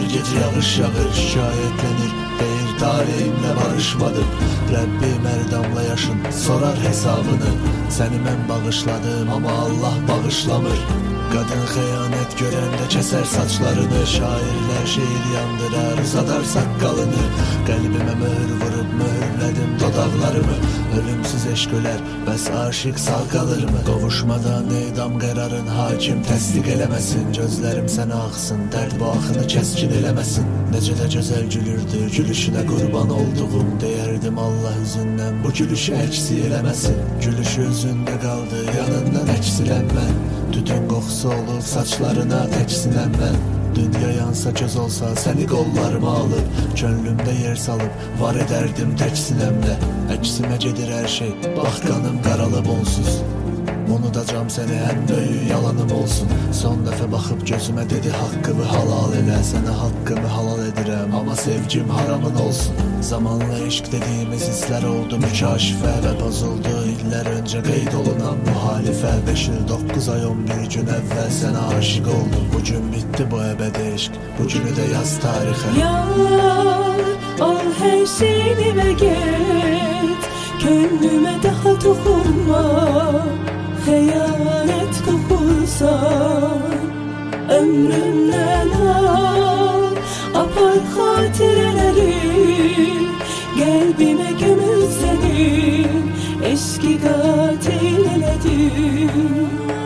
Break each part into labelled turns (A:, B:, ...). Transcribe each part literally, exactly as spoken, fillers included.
A: gece yağış yağır, şikayetlenir, deyir talihimle barışmadım. Rabbim her damla yaşın sorar hesabını. Seni ben bağışladım ama Allah bağışlamır. Kadın xəyanət görəndə kəsər saçlarını, şairlər şeir yandırar, uzadar saqqalını. Qəlbimə möhür vurub möhürlədim dodaqlarımı. Ölümsüz eşq ölər, bəs aşiq sağ qalırmı? Qovuşmadan edam qərarın hakim təsdiq eləməsin. Gözlərim sənə axsın, dərd bu axını kəskin eləməsin. Necə də gözəl gülürdü, gülüşünə qurban olduğum. Deyərdim Allah üzündən bu gülüşü əksi eləməsin. Gülüşü üzündə qaldı, yanından əksilən mən. Tütün qoxusu olub saçlarına təksinəm mən. Dünya yansa göz olsa səni qollarıma alıb, könlümdə yer salıb var edərdim tək sinəmdə. Əksimə gedir hər şey, bax qanım qaralıb onsuz. Unudacam səni, ən böyük yalanım olsun. Son dəfə baxıb gözümə dedi haqqımı halal elə. Sənə haqqımı halal edirəm, amma sevgim haramın olsun. Zamanla eşq dediyimiz hisslər oldu mükaşifə və pozuldu illər öncə qeyd olunan mühalifə. Beş il doqquz ay on bir gün əvvəl sənə aşiq oldum. Bugün bitdi bu əbədi eşq, bugünü də yaz tarixə.
B: Yar, al hər şeyini və get, könlümə daha toxunma. Xəyanət qoxursan, ömrümdən al, apar xatirələri, qəlbimə gömül səni, eşqi qatil elədin.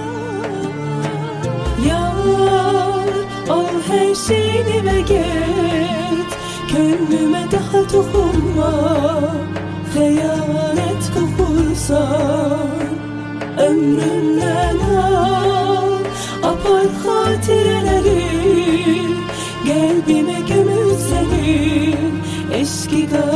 B: Yar, al hər şeyini və get, könlümə daha toxunma. Xəyanət qoxursan, ömrümdən al, apar xatirələri, qəlbimə gömül səni, eşqi qatil.